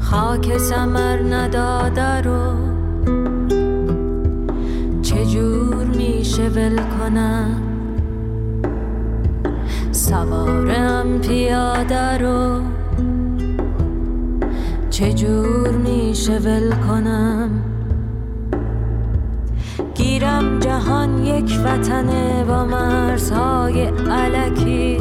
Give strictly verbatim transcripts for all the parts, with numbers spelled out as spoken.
خاک ثمر نداده رو چجور میشه ول کنم؟ سوارم پیاده رو چجور میشه ول کنم؟ گیرم جهان یک وطنه با مرزهای الکی،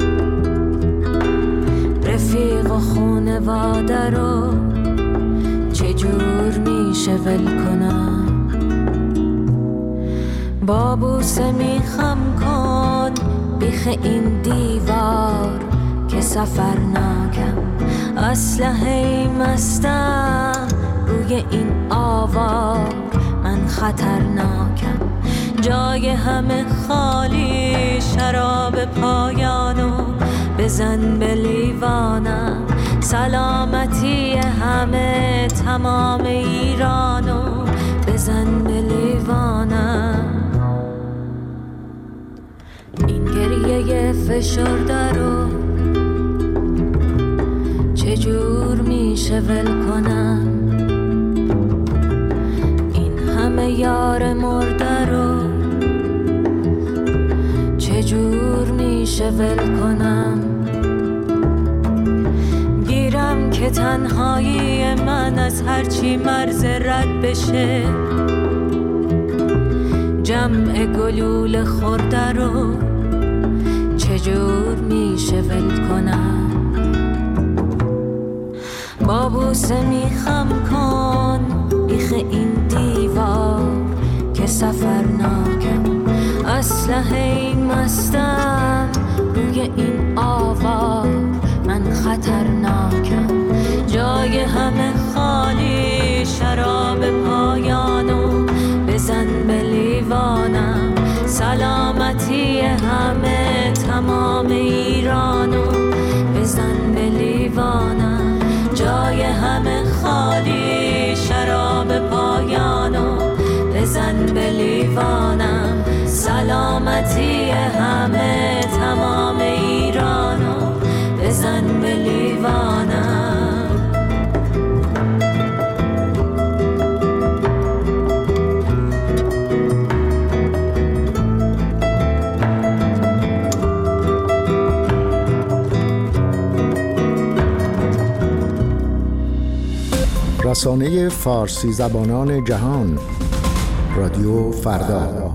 رفیق و خونواده رو چجور میشه ول کنم؟ با بوسه میخم کن بیخ این دیوار که سفر ناکم، اسلحه مستم روی این آوار، من خطرناکم. جای همه خالی، شراب پایانو بزن به لیوانم. سلامتی همه تمام ایرانو بزن به لیوانم. این گریه فشرده رو چجور میشه ول کنم؟ این همه یار مرده رو چجور میشه ول کنم؟ گیرم که تنهایی من از هرچی مرز رد بشه، جمع گلول خورده رو چجور میشه ول کنم؟ با بوسه میخم کن بیخ این دیوار که سفر ناکم، اسلحه مستم روی این آوار، من خطرناکم. جای همه خالی، شراب پایانو بزن به لیوانم. سلامتی همه تمام ایرانو بزن به لیوانم. جای همه خالی، شراب پایانو بزن به لیوانم. سلامتی همه تمام ایرانو بزن به لیوانم. رسانه فارسی زبانان جهان، رادیو فردا.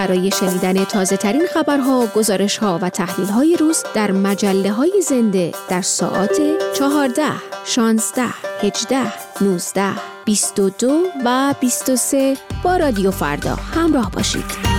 برای شنیدن تازه ترین خبرها، گزارش‌ها و تحلیل‌های روز در مجله‌های زنده در ساعات چهارده، شانزده، هجده، نوزده، بیست و دو و بیست و سه با رادیو فردا همراه باشید.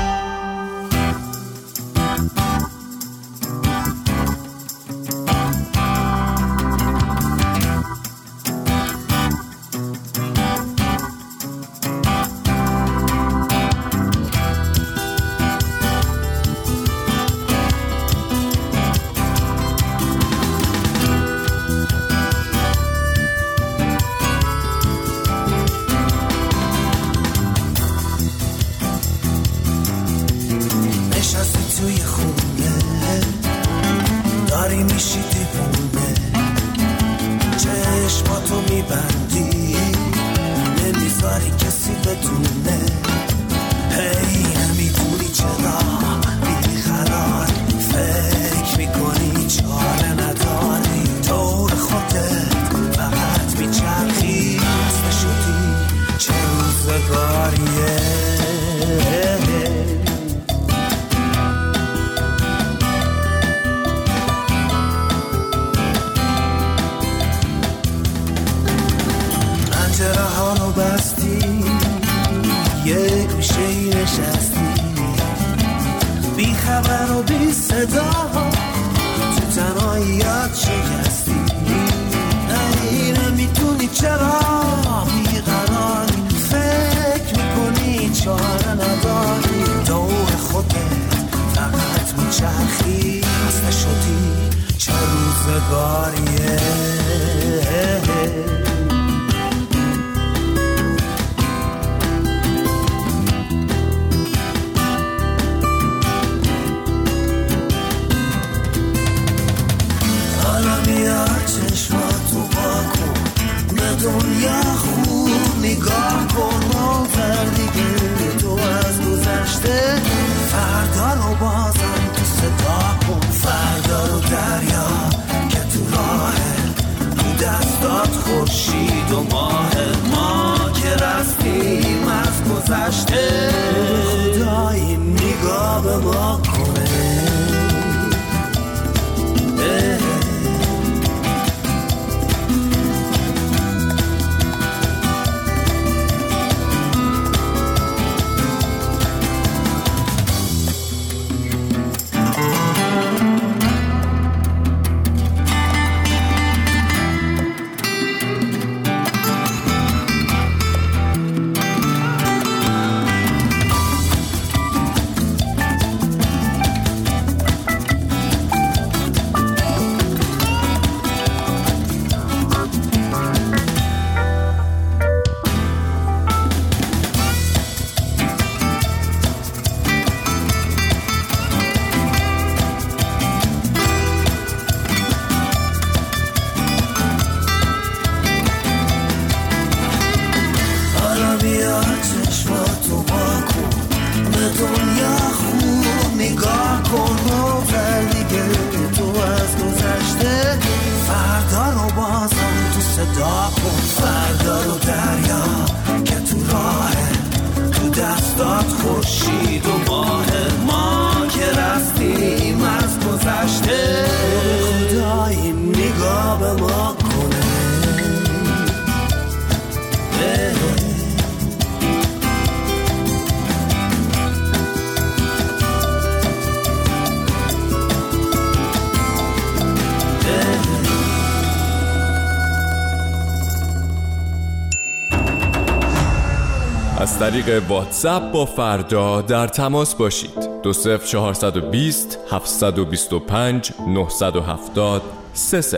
از طریق واتساپ با فردا در تماس باشید. دو صفر چهارصد و بیست هفتصد و بیست و پنج نهصد و هفتاد سه صفر.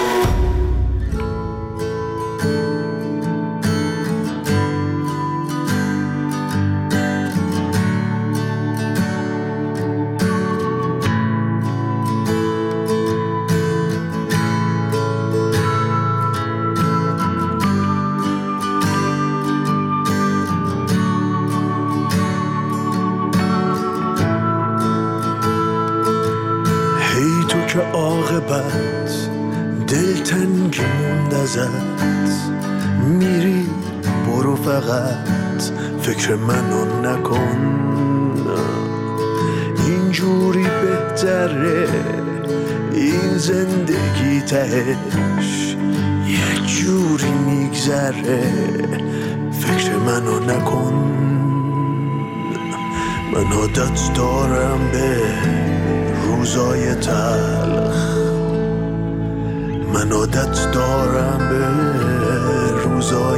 که عاقبت دلتنگی موند ازت، میری برو فقط فکر منو نکن. اینجوری بهتره، این زندگی تهش یه جوری میگذره. فکر منو نکن، من عادت دارم به روزای تلخ، من عادت دارم به روزای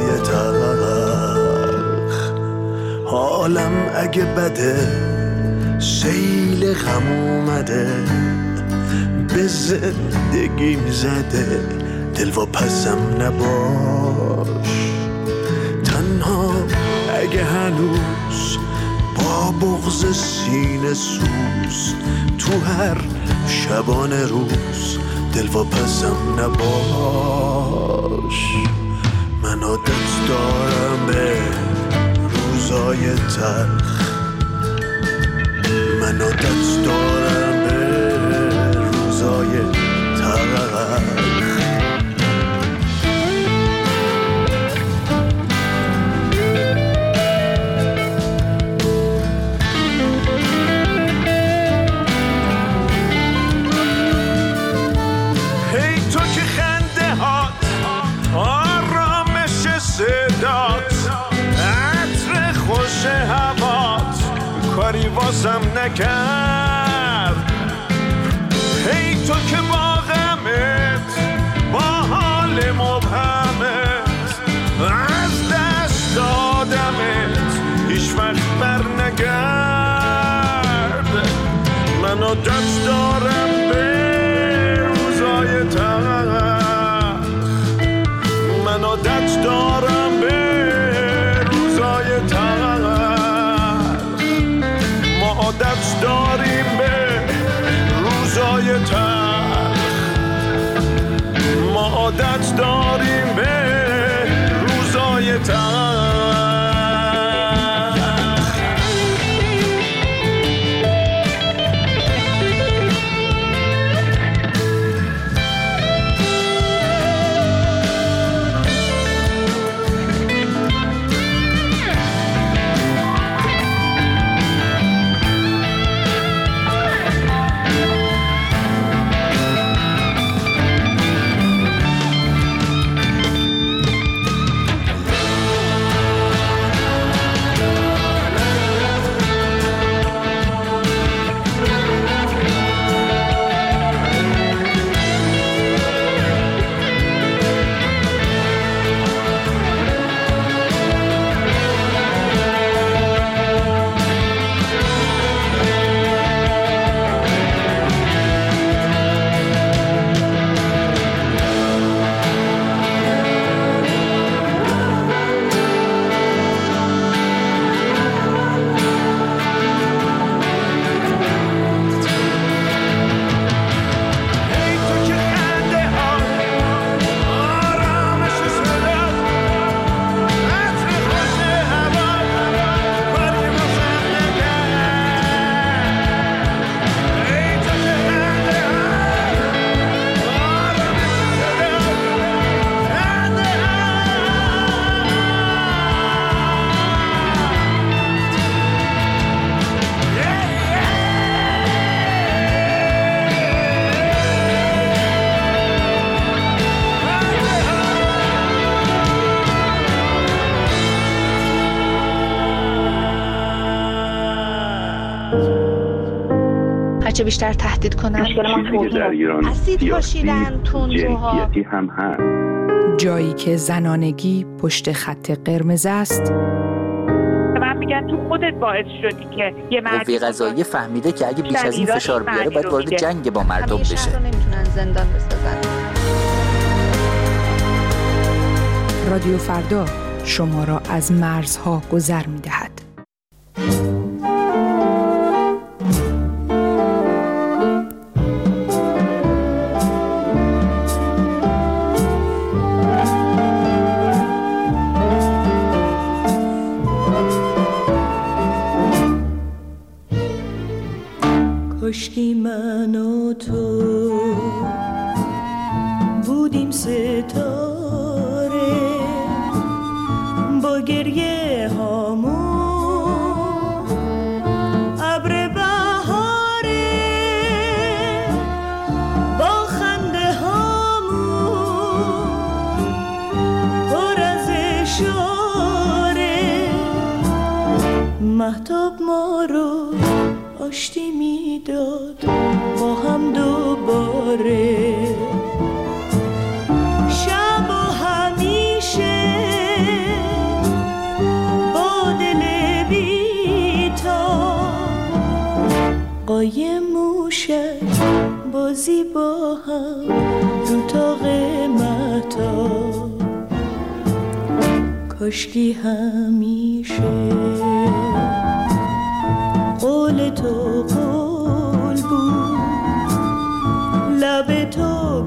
تلخ. حالم اگه بده، سیل غم اومده، به زندگیم زده، دلواپسم نباش. تنها اگه هنوز با بغض سینه سوز، تو هر شبانه روز دلواپسم نباش. من عادت دارم به روزای تلخ، من عادت دارم به روزای تلخ. کاری واسم نکرد، هی تو که با غمت، با حال مبهمت، از دست دادمت، هیچ وقت بر نگرد. من عادت دارم به روزای تلخ، من عادت دارم به روزای تلخ. عادت داریم به روزای تلخ، ما عادت داریم به روزای تلخ. هرچه بیشتر تهدید کنن. مشکل ما در ایران اسید پاشیدن تندروها، جنسیتی هم هست. جایی که زنانگی پشت خط قرمز است. من میگن تو خودت باعث شدی که یه مرد قوه قضاییه فهمیده که اگه بیش از این فشار بیاره باید وارد جنگ با مردم بشه. همیشه رو نمیتونن زندان بسازن. رادیو فردا شما را از مرزها گذر می‌دهد. کاشکی من و تو بودیم ستاره با گریه هامون ابر بهاره مهتاب ما رو آشتی میداد با هم دوباره. شب و همیشه با دل بی‌تا قایم موشک بازی با هم رو تاق مهتاب. کاشکی همیشه قول تو قول بود، لب تو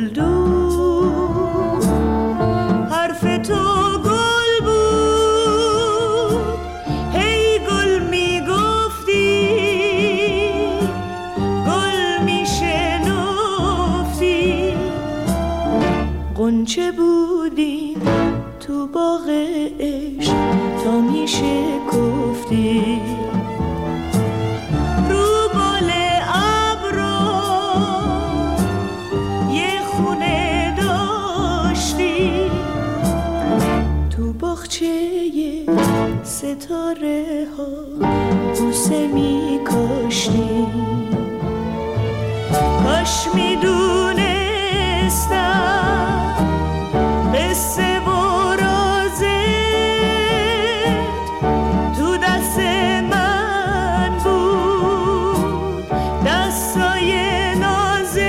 گلدون، حرف تو گل بود. هی گل میگفتی، گل میشنفتی، غنچه بودیم تو باغ عشق تا میشه گفتی. رو بال ابرو یه خونه داشتی، تو باغچه ستاره ها بوسه میکاشتی. کاش میدونستم قصه و رازت تو دست من بود، دستای نازت.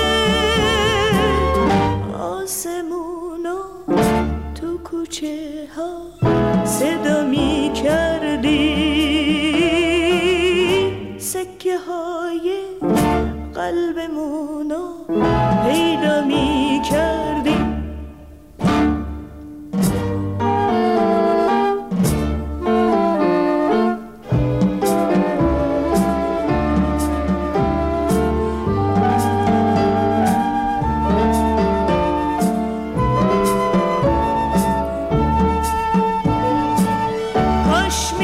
آسمونا تو کوچه ها صدا می کردی، سکه های قلبمونو پیدا می کردی. کاش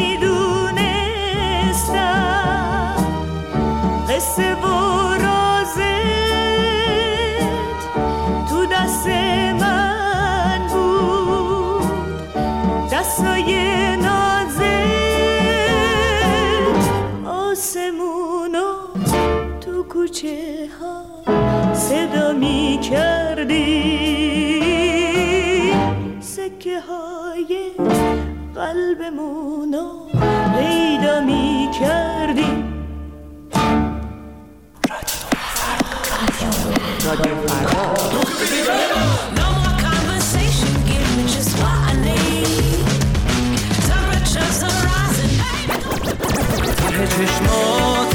میدونستم قصه و رازت تو دست من بود، دستای نازت. آسمونو تو کوچه ها صدا می کردی، سکه های قلبمونو پیدا می کردی. رادیو فردا. چشمات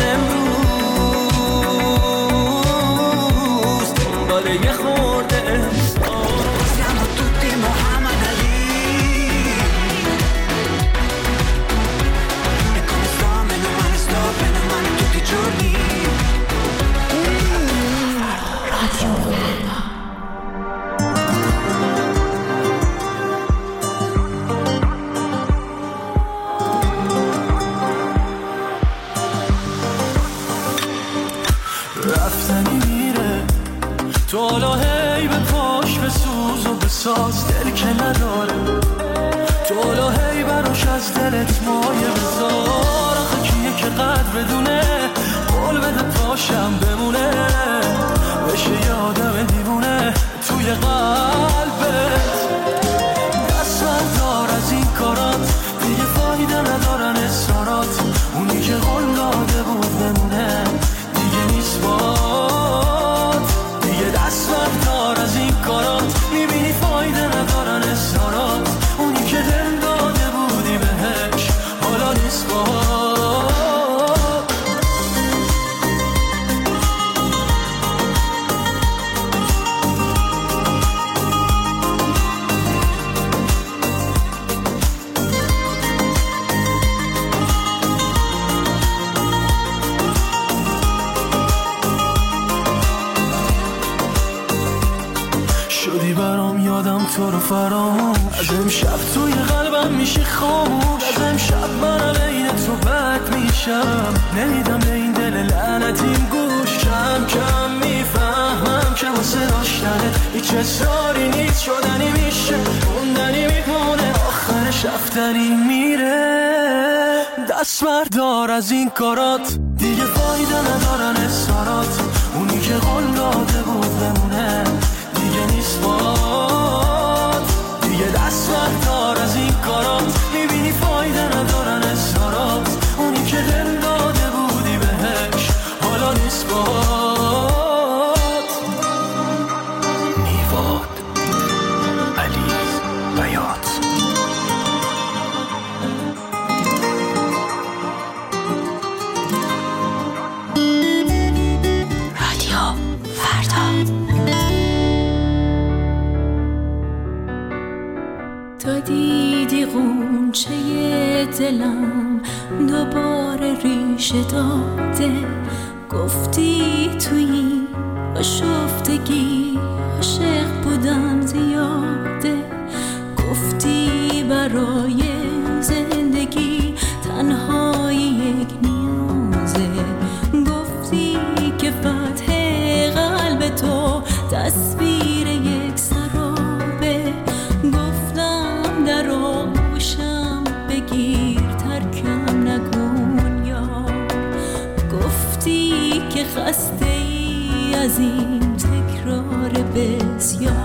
امروز دنبال یه خورده احساس. Siamo tutti Muhammad Ali. E come sto, meno male sto, bene o male tutti i giorni. رفتنی میره تو حالا هی به پاش به سوز و به ساز دل که نداره. تو حالا هی براش از دلت مایه بذار. آخه کیه که قدر بدونه قول بده پاشم بمونه، بشه یه آدم دیوونه توی قلبت. دست بردار از این کارات، دیگه فایده ندارن اصرارات. اونی که قول داده بود بمونه دیگه نیست باد. دیگه دست بردار از این کارات، میبینی فایده ندارن اصرارات. اونی که دل داده بودی بهش حالا نیست باد. شدی برام یادم تو رو فراموش. از امشب توی قلبم میشی خاموش. از امشب من عین تو بد میشم. نمیدم به این دل لعنتیم گوش. کم کم میفهمم که واسه داشتنت هیچ اصراری نیست. شدنی میشه موندنی میمونه، آخرش رفتنی میره. دست بردار از این کارات، دیگه فایده ندارن اصرارات. اونی که قول داده بود بمونه دیگه نیست باد. دیگه دست بردار از این کارات، میبینی فایده ندارن اصرارات. اونی که دل داده بودی بهش حالا نیست باد. میواد علی بیات. تو دیدی غنچه دلم دوباره ریشه داده، گفتی توی آشفتگی عاشق بودم زیاده، گفتی برای زندگی تنهایی یک نیازه، گفتی که فتح قلب تو تصویر یک سرابه، گفتم در آغوشم بگیر ترکم نکن یار، گفتی که خسته ای از این تکرار بسیار.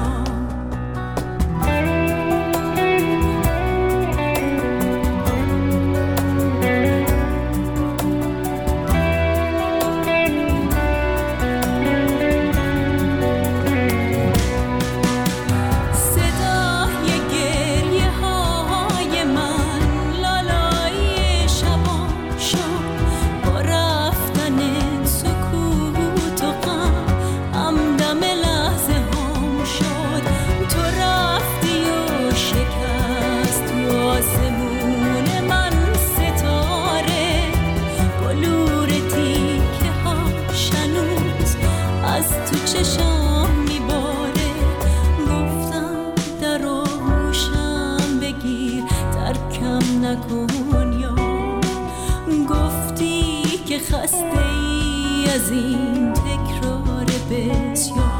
خسته ای از این تکرار بسیار.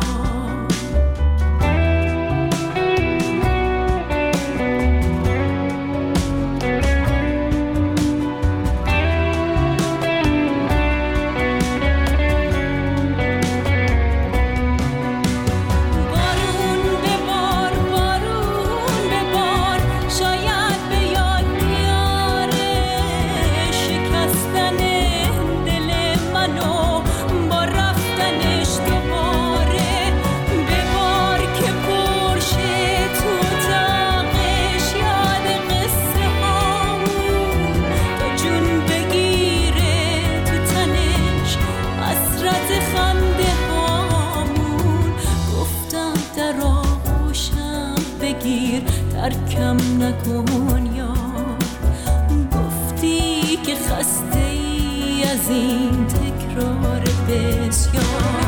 ترکم نکن یار، گفتی که خسته ای از این تکرار بسیار.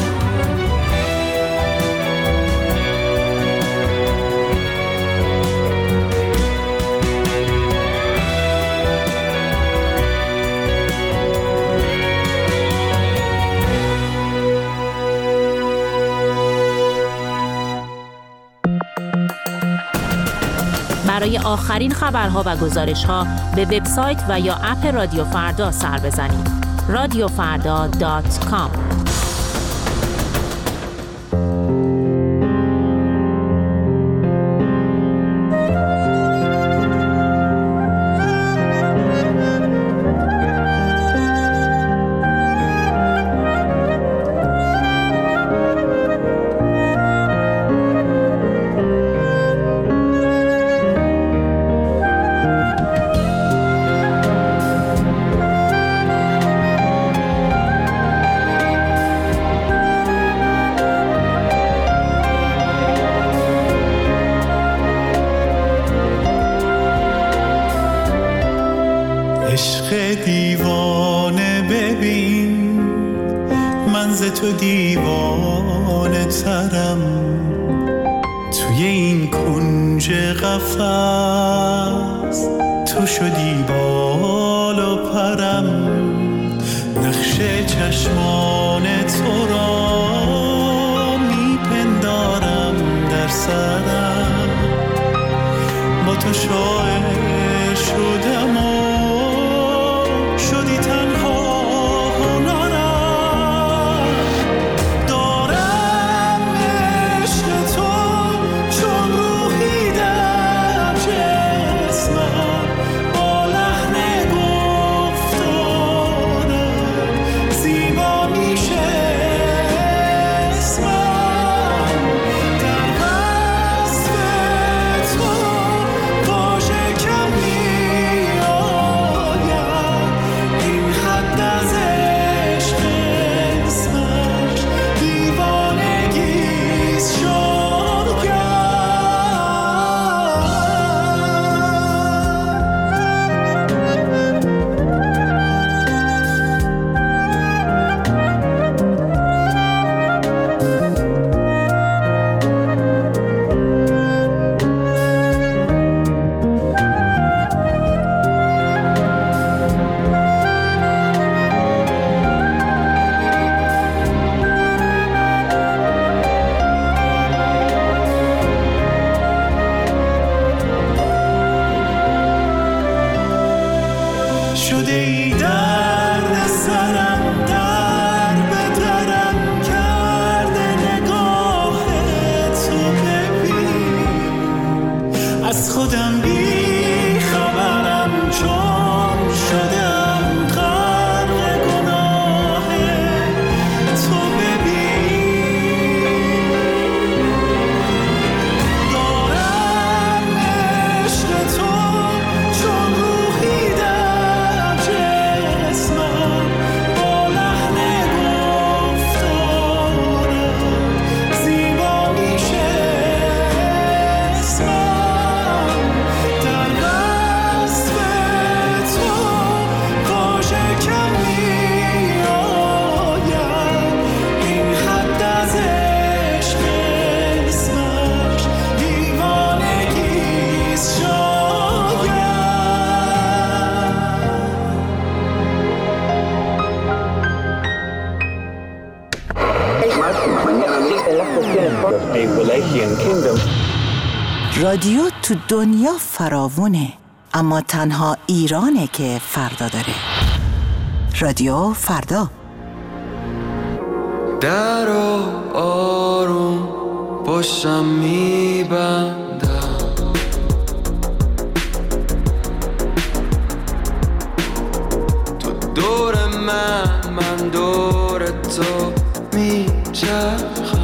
برای آخرین خبرها و گزارش‌ها به وبسایت و یا اپ رادیو فردا سر بزنید. رادیو فردا دات کام. عشق دیوانه ببین، من ز تو دیوانه ترم، توی این کنج قفس تو شدی بال و پرم، نقش چشمان تو را میپندارم در سرم، با تو شاعر شدم و شده ای درد سرم در به درم کرده نگاه تو ببین از خودم بی خبرم چون شدم غرق گناه تو ببین دارم عشق تو چون روحی در جسمم با لحن گفتارم زیبا میشه اسمم در وصف تو واژه کم میآید این حد از عشق اسمش دیوانگیست شاید رادیو تو دنیا فراوونه، اما تنها ایرانه که فردا داره. رادیو فردا. در و آروم پشتم میبندم تو دور من من دور تو میچرخم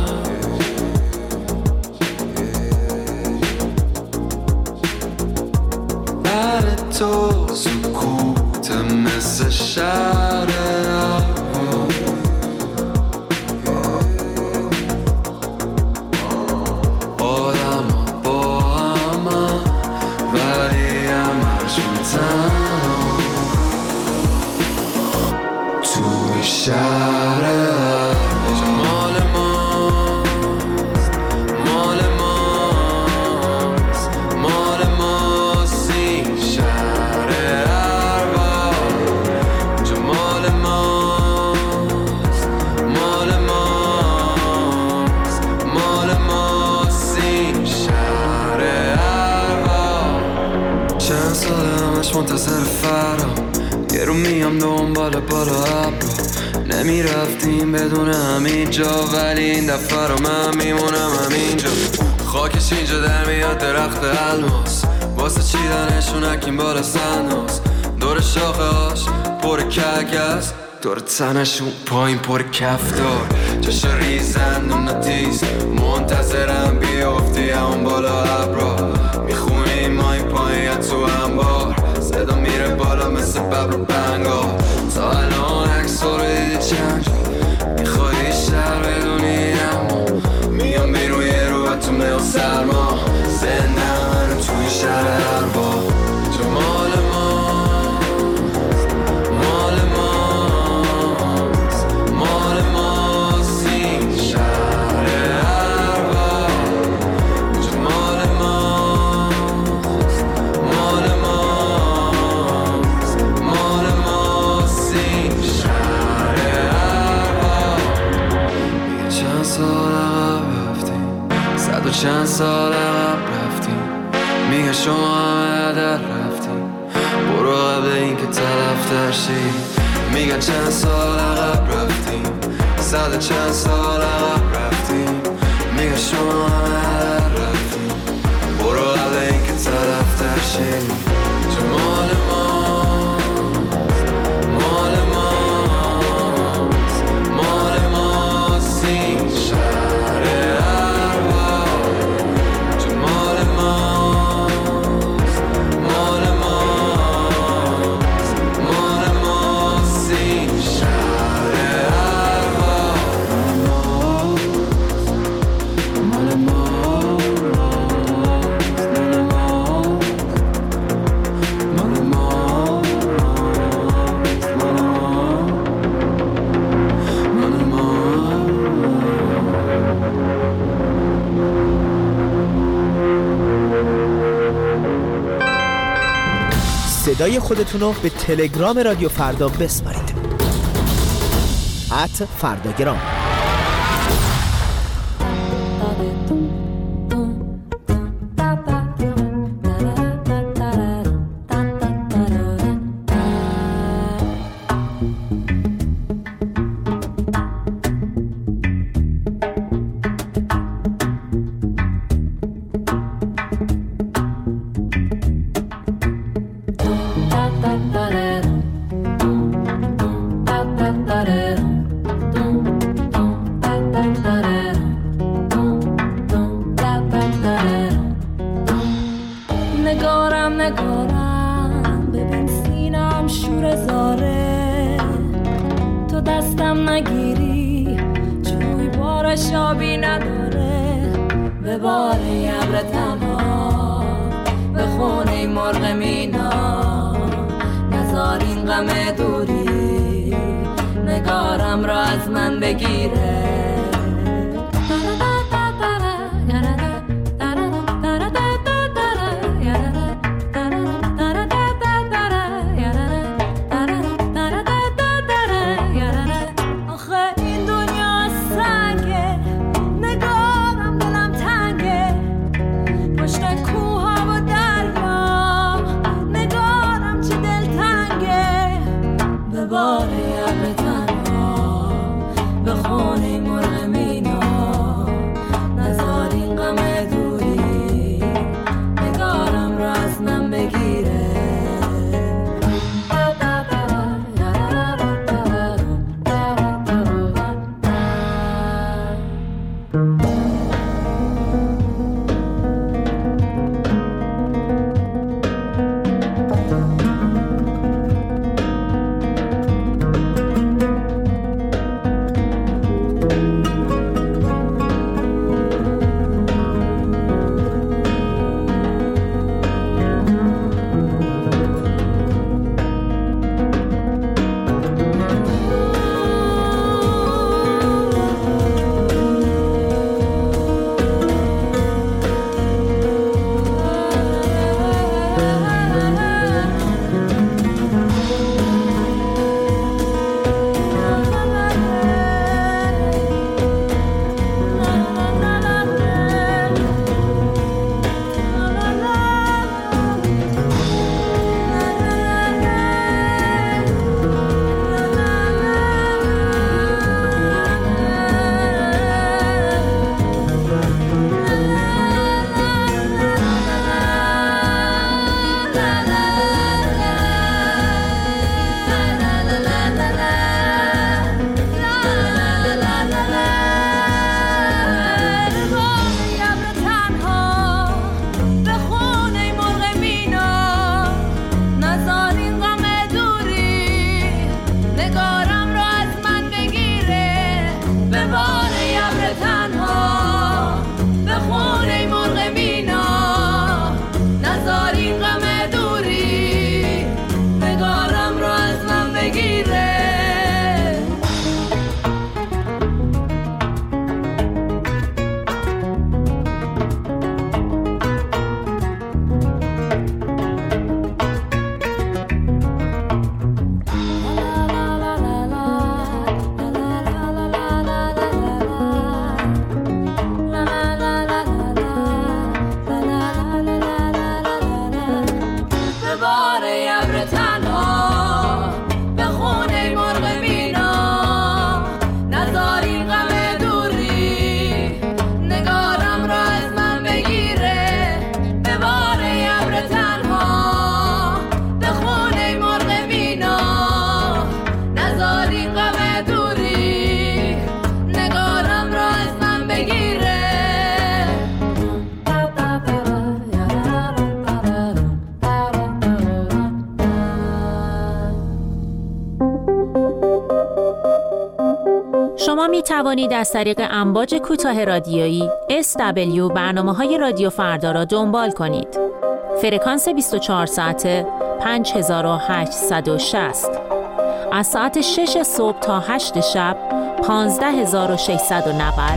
بر تو سکوت مثل شهر آدم با همه ولی همشون تنها توی شهر مال ماست مال ماست مال ماست این شهر ارباب جو مال ماست مال ماست مال ماست این شهر ارباب چند سال همش منتظر فرام یه رو میام دنبال بالا ابرو نمیرفتیم بدون همین جا ولی این دفعه رو من میمونم همینجا خاکش اینجا در میاد درخت الماس واسه چیدنشون اکیم بالا سناس دور شاخه هاش پر کگز دور تنشون پایین پر کفتار جاش ریزن و نتیز منتظرم بیافتی همون بالا ابرا میخونیم ما این پایین تو انبار صدا میره بالا مثل ببر و بنگا تا الان عکس رو دیدی چند میخوایی شهر بدونی اما میام بیرون یه رو و تو میل سرما زنده منو توی شهر اربا جو مال ماست مال ماست مال ماست این شهر اربا جو مال ماست مال ماست مال ماست این شهر اربا میگه چند سال عقب رفتیم صد و چند سال عقب رفتیم میگه شما همه در رفتیم برو قبل این که تلف ترشی میگه چند سال عقب رفتیم صد و چند سال عقب رفتیم میگه شما همه در رفتیم برو قبل این که تلف ترشی جو مال ماست مال ماست مال ماست این شهر اربا جو مال ماست مال ماست مال ماست این شهر اربا مال صدای خودتون رو به تلگرام رادیو فردا بسپارید. ات فرداگرام. دلم شور زاره، تو دستم نگیری جوی بارش آبی نداره. به بار ابر تنها به خونه مرغ مینا، نزار این غم دوری نگارم را از من بگیره. شما می توانید از طریق امواج کوتاه رادیویی اس دبلیو برنامه‌های رادیو فردا را دنبال کنید. فرکانس بیست و چهار ساعته پنج هزار و هشتصد و شصت، از ساعت شش صبح تا هشت شب پانزده هزار و ششصد و نود،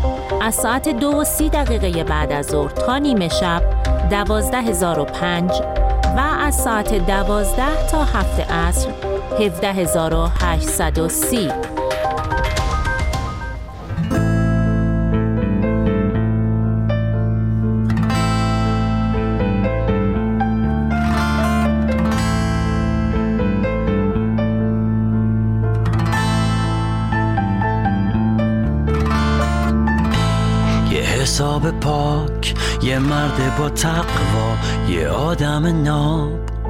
از ساعت دو و سی دقیقه بعد از ظهر تا نیمه شب دوازده هزار و پنج و از ساعت دوازده تا هفت عصر هفده هزار و هشتصد و سی. حساب پاک، یه مرد با تقوا، یه آدم ناب،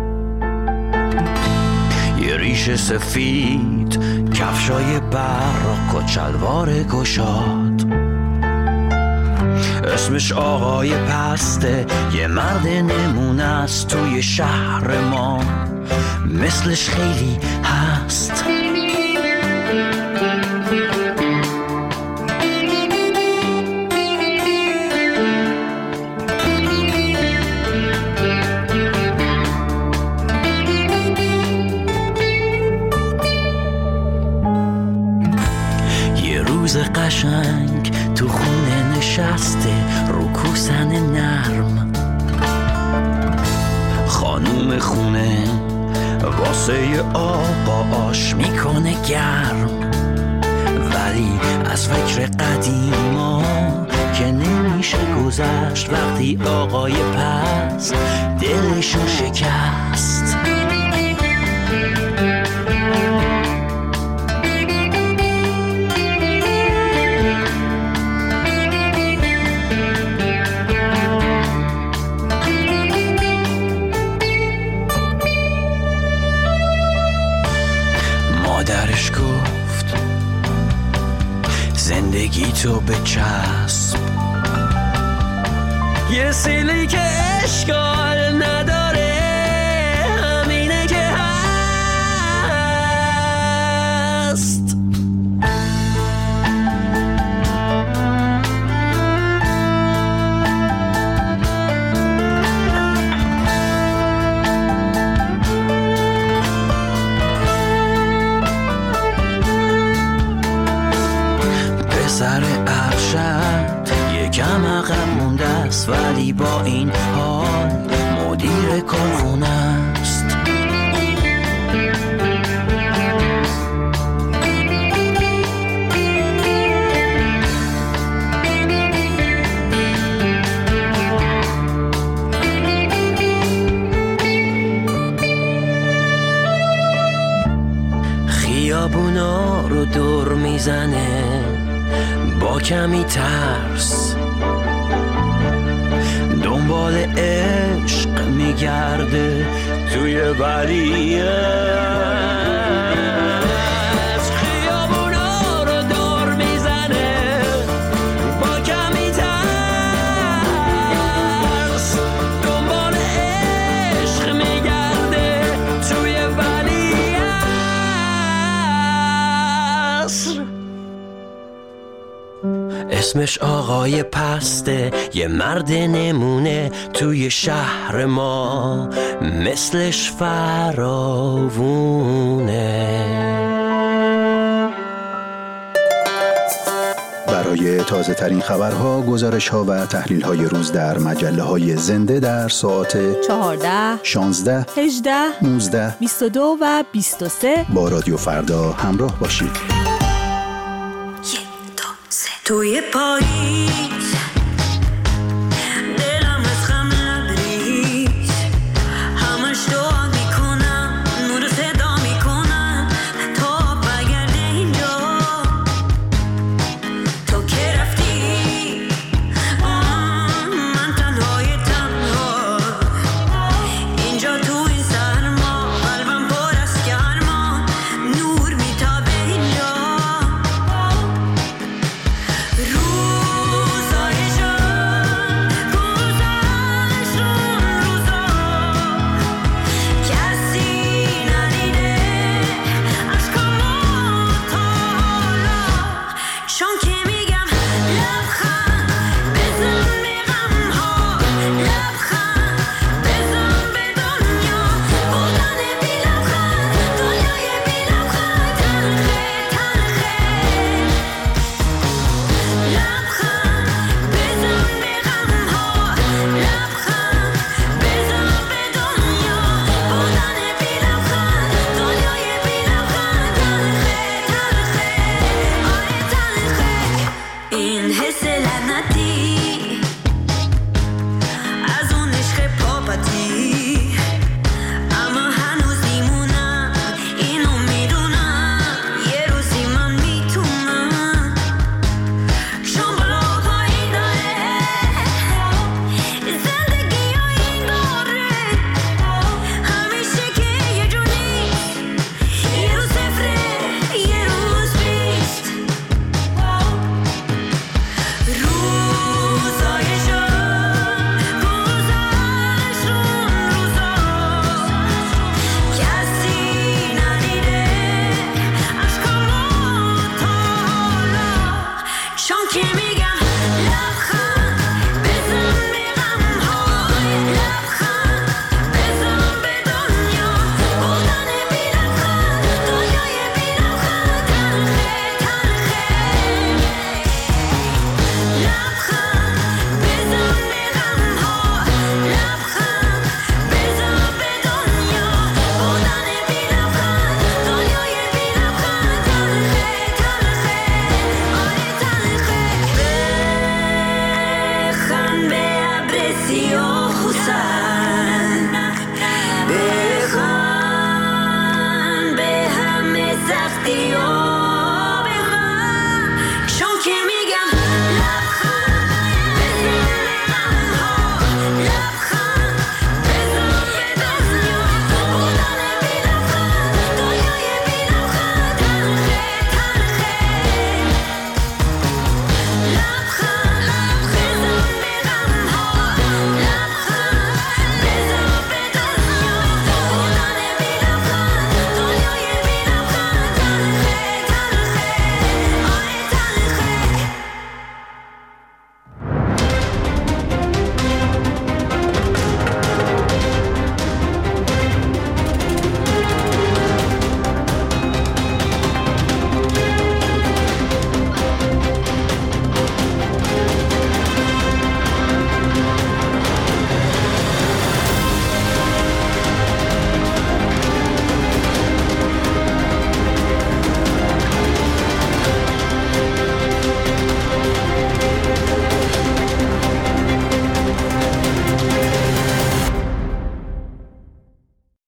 یه ریش سفید، کفشای براق و چلوار گشاد، اسمش آقای پسته، یه مرد نمونه است توی شهر ما، مثلش خیلی هست. یه روز قشنگ تو خونه نشسته رو کوسن نرم، خانوم خونه واسه آقا آش میکنه گرم، ولی از فکر قدیما که نمیشه گذشت وقتی آقای پس دلشو شکست. مادرش گفت زندگی تو به چسب، یه سیلی که اشکال نداره همینه که هست. سر ارشد یکم عقب مونده است، ولی با این حال مدیر کارخونه است. خیابونا رو دور میزنه با کمی ترس، دنبال عشق میگرده توی ولیعصر. خیابونا رو دور میزنه با کمی ترس، دنبال عشق میگرده توی ولیعصر. اسمش آقای پسته، یه مرد نمونه توی شهر ما، مثلش فراوونه. برای تازه ترین خبرها، گزارش ها و تحلیل های روز در مجله های زنده در ساعت چهارده، شانزده، هجده، نوزده، بیست و دو و بیست و سه با رادیو فردا همراه باشید. توی پاییز